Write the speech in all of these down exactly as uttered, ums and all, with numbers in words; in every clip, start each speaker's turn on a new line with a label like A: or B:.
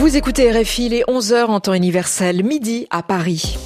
A: Vous écoutez R F I, les onze heures en temps universel, midi à Paris.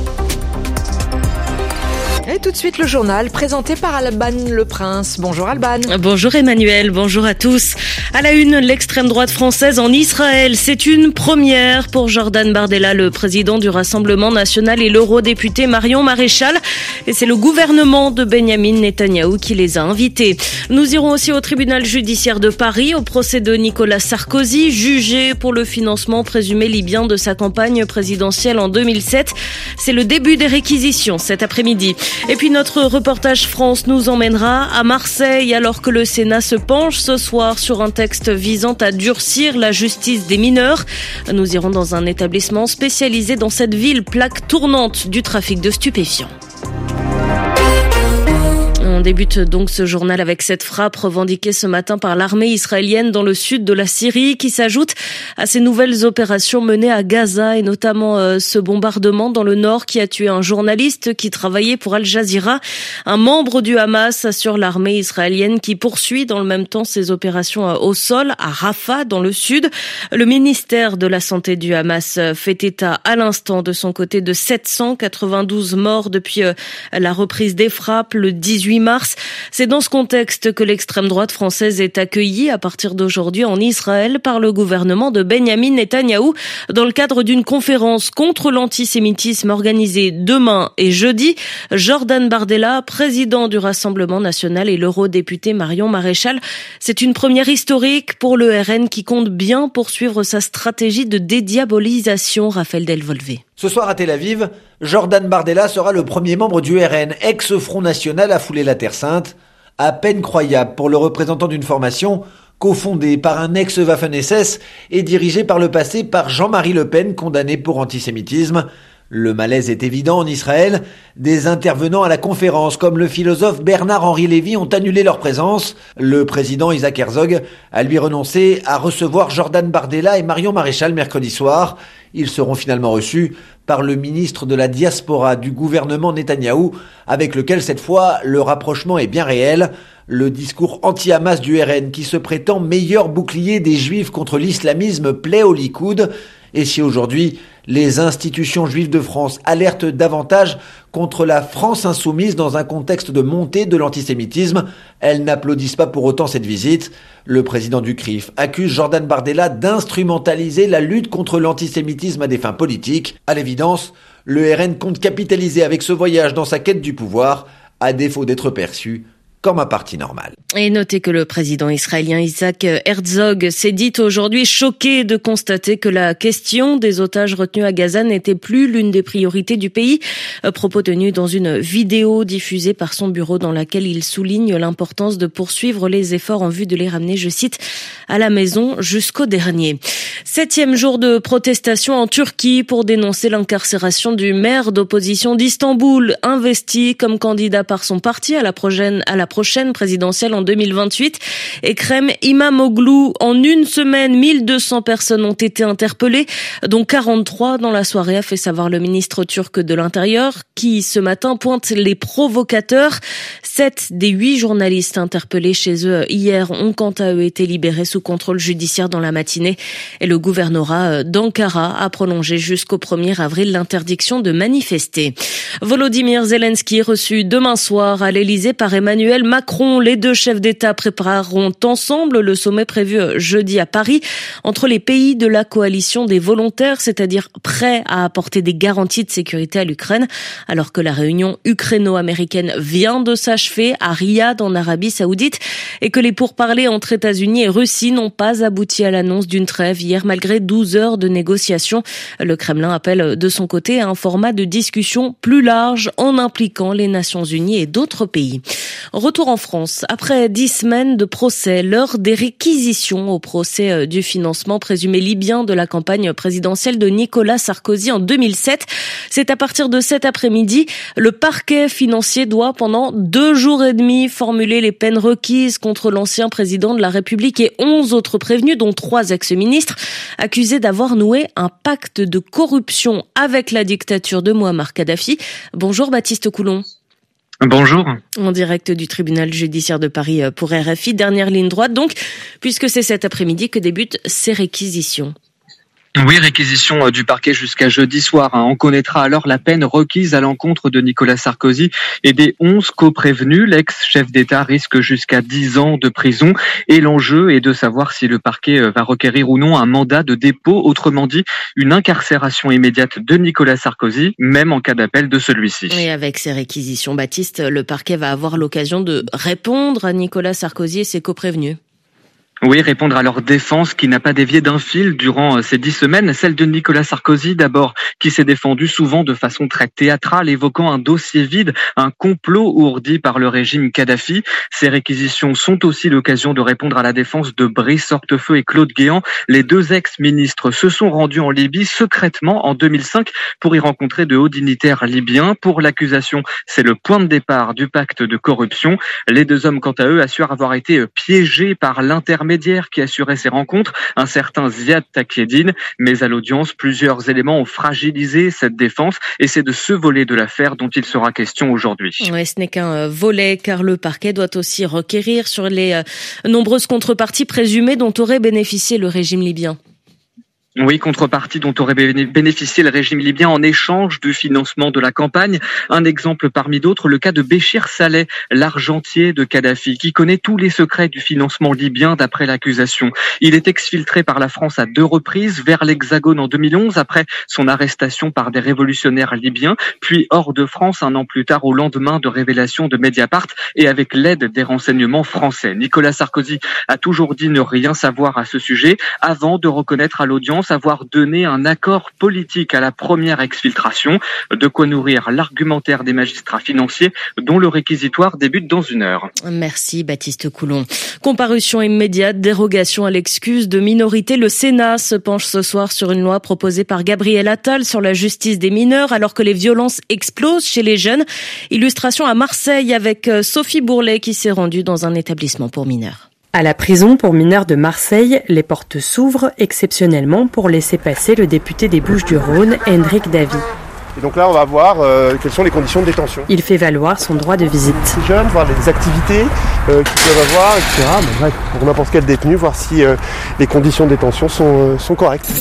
A: Et tout de suite le journal présenté par Alban Le Prince. Bonjour Alban.
B: Bonjour Emmanuel, bonjour à tous. À la une, l'extrême droite française en Israël. C'est une première pour Jordan Bardella, le président du Rassemblement national, et l'eurodéputé Marion Maréchal. Et c'est le gouvernement de Benyamin Netanyahou qui les a invités. Nous irons aussi au tribunal judiciaire de Paris, au procès de Nicolas Sarkozy, jugé pour le financement présumé libyen de sa campagne présidentielle en deux mille sept. C'est le début des réquisitions cet après-midi. Et puis notre reportage France nous emmènera à Marseille alors que le Sénat se penche ce soir sur un texte visant à durcir la justice des mineurs. Nous irons dans un établissement spécialisé dans cette ville, plaque tournante du trafic de stupéfiants. On débute donc ce journal avec cette frappe revendiquée ce matin par l'armée israélienne dans le sud de la Syrie qui s'ajoute à ces nouvelles opérations menées à Gaza et notamment euh, ce bombardement dans le nord qui a tué un journaliste qui travaillait pour Al Jazeera. Un membre du Hamas assure l'armée israélienne qui poursuit dans le même temps ses opérations au sol à Rafah dans le sud. Le ministère de la Santé du Hamas fait état à l'instant de son côté de sept cent quatre-vingt-douze morts depuis euh, la reprise des frappes le dix-huit mars. C'est dans ce contexte que l'extrême droite française est accueillie à partir d'aujourd'hui en Israël par le gouvernement de Benyamin Netanyahou dans le cadre d'une conférence contre l'antisémitisme organisée demain et jeudi. Jordan Bardella, président du Rassemblement national, et l'eurodéputé Marion Maréchal. C'est une première historique pour le R N qui compte bien poursuivre sa stratégie de dédiabolisation. Raphaël Delvolvé.
C: Ce soir à Tel Aviv, Jordan Bardella sera le premier membre du R N, ex-Front National, à fouler la Terre Sainte. À peine croyable pour le représentant d'une formation cofondée par un ex-Waffen-S S et dirigée par le passé par Jean-Marie Le Pen, condamné pour antisémitisme. Le malaise est évident en Israël. Des intervenants à la conférence, comme le philosophe Bernard-Henri Lévy, ont annulé leur présence. Le président Isaac Herzog a lui renoncé à recevoir Jordan Bardella et Marion Maréchal mercredi soir. Ils seront finalement reçus par le ministre de la Diaspora du gouvernement Netanyahou, avec lequel cette fois le rapprochement est bien réel. Le discours anti-Hamas du R N, qui se prétend meilleur bouclier des Juifs contre l'islamisme, plaît au Likoud. Et si aujourd'hui, les institutions juives de France alertent davantage contre la France insoumise dans un contexte de montée de l'antisémitisme, elles n'applaudissent pas pour autant cette visite. Le président du C R I F accuse Jordan Bardella d'instrumentaliser la lutte contre l'antisémitisme à des fins politiques. À l'évidence, le R N compte capitaliser avec ce voyage dans sa quête du pouvoir, à défaut d'être perçu comme un parti normal.
B: Et notez que le président israélien Isaac Herzog s'est dit aujourd'hui choqué de constater que la question des otages retenus à Gaza n'était plus l'une des priorités du pays. Propos tenus dans une vidéo diffusée par son bureau dans laquelle il souligne l'importance de poursuivre les efforts en vue de les ramener, je cite, à la maison jusqu'au dernier. Septième jour de protestation en Turquie pour dénoncer l'incarcération du maire d'opposition d'Istanbul, investi comme candidat par son parti à la prochaine, à la prochaine présidentielle en deux mille vingt-huit. Ekrem İmamoğlu, en une semaine, mille deux cents personnes ont été interpellées, dont quarante-trois dans la soirée, a fait savoir le ministre turc de l'Intérieur, qui ce matin pointe les provocateurs. Sept des huit journalistes interpellés chez eux hier ont quant à eux été libérés sous contrôle judiciaire dans la matinée. Et le gouvernorat d'Ankara a prolongé jusqu'au premier avril l'interdiction de manifester. Volodymyr Zelensky reçu demain soir à l'Elysée par Emmanuel Macron. Les deux chefs d'État prépareront ensemble le sommet prévu jeudi à Paris entre les pays de la coalition des volontaires, c'est-à-dire prêts à apporter des garanties de sécurité à l'Ukraine, alors que la réunion ukraino-américaine vient de s'achever à Riyad en Arabie Saoudite et que les pourparlers entre États-Unis et Russie n'ont pas abouti à l'annonce d'une trêve hier malgré douze heures de négociations. Le Kremlin appelle de son côté à un format de discussion plus large en impliquant les Nations Unies et d'autres pays. Retour en France. Après dix semaines de procès, l'heure des réquisitions au procès du financement présumé libyen de la campagne présidentielle de Nicolas Sarkozy en deux mille sept. C'est à partir de cet après-midi, le parquet financier doit pendant deux jours et demi formuler les peines requises contre l'ancien président de la République et onze autres prévenus, dont trois ex-ministres, accusés d'avoir noué un pacte de corruption avec la dictature de Mouammar Kadhafi. Bonjour Baptiste Coulon.
D: Bonjour.
B: En direct du tribunal judiciaire de Paris pour R F I, dernière ligne droite donc, puisque c'est cet après-midi que débutent ces réquisitions.
D: Oui, réquisition du parquet jusqu'à jeudi soir. On connaîtra alors la peine requise à l'encontre de Nicolas Sarkozy et des onze co-prévenus. L'ex-chef d'État risque jusqu'à dix ans de prison. Et l'enjeu est de savoir si le parquet va requérir ou non un mandat de dépôt, autrement dit une incarcération immédiate de Nicolas Sarkozy, même en cas d'appel de celui-ci.
B: Et avec ces réquisitions, Baptiste, le parquet va avoir l'occasion de répondre à Nicolas Sarkozy et ses co-prévenus.
D: Oui, répondre à leur défense qui n'a pas dévié d'un fil durant ces dix semaines, celle de Nicolas Sarkozy d'abord, qui s'est défendu souvent de façon très théâtrale, évoquant un dossier vide, un complot ourdi par le régime Kadhafi. Ces réquisitions sont aussi l'occasion de répondre à la défense de Brice Hortefeux et Claude Guéant. Les deux ex-ministres se sont rendus en Libye secrètement en deux mille cinq pour y rencontrer de hauts dignitaires libyens. Pour l'accusation, c'est le point de départ du pacte de corruption. Les deux hommes, quant à eux, assurent avoir été piégés par l'intermédiaire qui assurait ces rencontres, un certain Ziad Takieddine, mais à l'audience, plusieurs éléments ont fragilisé cette défense et c'est de ce volet de l'affaire dont il sera question aujourd'hui.
B: Ouais, ce n'est qu'un volet car le parquet doit aussi requérir sur les nombreuses contreparties présumées dont aurait bénéficié le régime libyen.
D: Oui, contrepartie dont aurait bénéficié le régime libyen en échange du financement de la campagne. Un exemple parmi d'autres, le cas de Béchir Saleh, l'argentier de Kadhafi, qui connaît tous les secrets du financement libyen d'après l'accusation. Il est exfiltré par la France à deux reprises vers l'Hexagone en deux mille onze après son arrestation par des révolutionnaires libyens, puis hors de France un an plus tard au lendemain de révélations de Mediapart et avec l'aide des renseignements français. Nicolas Sarkozy a toujours dit ne rien savoir à ce sujet avant de reconnaître à l'audience avoir donné un accord politique à la première exfiltration, de quoi nourrir l'argumentaire des magistrats financiers dont le réquisitoire débute dans une heure.
B: Merci Baptiste Coulon. Comparution immédiate, dérogation à l'excuse de minorité. Le Sénat se penche ce soir sur une loi proposée par Gabriel Attal sur la justice des mineurs alors que les violences explosent chez les jeunes. Illustration à Marseille avec Sophie Bourlet qui s'est rendue dans un établissement pour mineurs.
E: À la prison pour mineurs de Marseille, les portes s'ouvrent exceptionnellement pour laisser passer le député des Bouches-du-Rhône, Hendrik Davy.
F: Et donc là, on va voir euh, quelles sont les conditions de détention.
E: Il fait valoir son droit de visite.
F: Les jeunes, voir les activités euh, qu'ils peuvent avoir, et cetera. Mais bref, pour n'importe quel détenu, voir si euh, les conditions de détention sont, euh, sont correctes.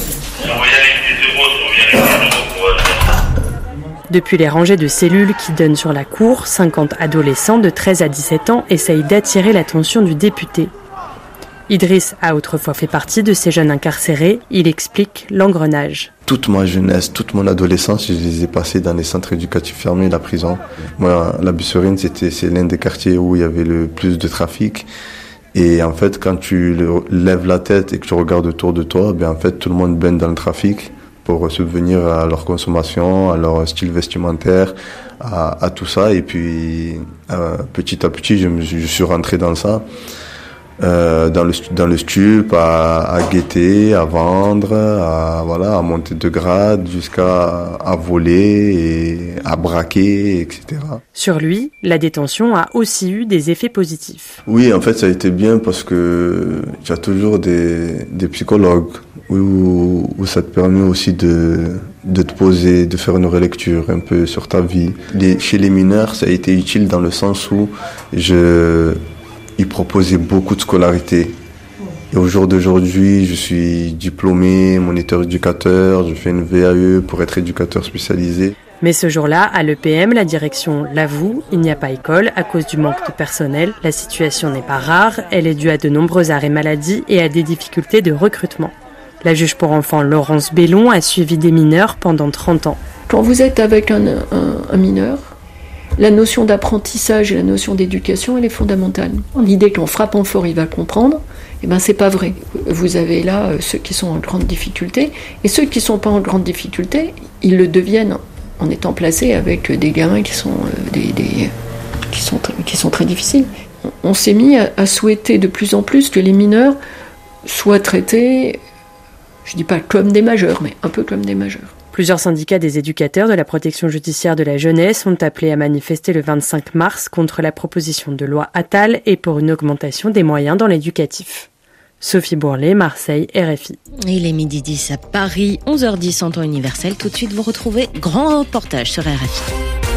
E: Depuis les rangées de cellules qui donnent sur la cour, cinquante adolescents de treize à dix-sept ans essayent d'attirer l'attention du député. Idriss a autrefois fait partie de ces jeunes incarcérés. Il explique l'engrenage.
G: Toute ma jeunesse, toute mon adolescence, je les ai passés dans les centres éducatifs fermés, la prison. Moi, la Busserine, c'était, c'est l'un des quartiers où il y avait le plus de trafic. Et en fait, quand tu lèves la tête et que tu regardes autour de toi, ben en fait, tout le monde baigne dans le trafic pour subvenir à leur consommation, à leur style vestimentaire, à, à tout ça. Et puis, euh, petit à petit, je, me, je suis rentré dans ça. Euh, dans le dans le stup, à, à guetter, à vendre, à voilà, à monter de grade jusqu'à à voler et à braquer, et cetera.
E: Sur lui, la détention a aussi eu des effets positifs.
G: Oui, en fait, ça a été bien parce que il y a toujours des des psychologues où où ça te permet aussi de de te poser, de faire une relecture un peu sur ta vie. Les, chez les mineurs, ça a été utile dans le sens où je il proposait beaucoup de scolarité. Et au jour d'aujourd'hui, je suis diplômé, moniteur éducateur, je fais une V A E pour être éducateur spécialisé.
E: Mais ce jour-là, à l'E P M, la direction l'avoue, il n'y a pas école à cause du manque de personnel. La situation n'est pas rare, elle est due à de nombreux arrêts maladie et à des difficultés de recrutement. La juge pour enfants Laurence Bellon a suivi des mineurs pendant trente ans.
H: Quand vous êtes avec un, un, un mineur, la notion d'apprentissage et la notion d'éducation, elle est fondamentale. L'idée qu'en frappant fort, il va comprendre, eh ben, c'est pas vrai. Vous avez là euh, ceux qui sont en grande difficulté, et ceux qui sont pas en grande difficulté, ils le deviennent en étant placés avec des gamins qui sont, euh, des, des, qui sont, qui sont très difficiles. On, on s'est mis à, à souhaiter de plus en plus que les mineurs soient traités, je dis pas comme des majeurs, mais un peu comme des majeurs.
E: Plusieurs syndicats des éducateurs de la protection judiciaire de la jeunesse ont appelé à manifester le vingt-cinq mars contre la proposition de loi Attal et pour une augmentation des moyens dans l'éducatif. Sophie Bourlet, Marseille, R F I.
B: Il est midi dix à Paris, onze heures dix en temps universel. Tout de suite, vous retrouvez grand reportage sur R F I.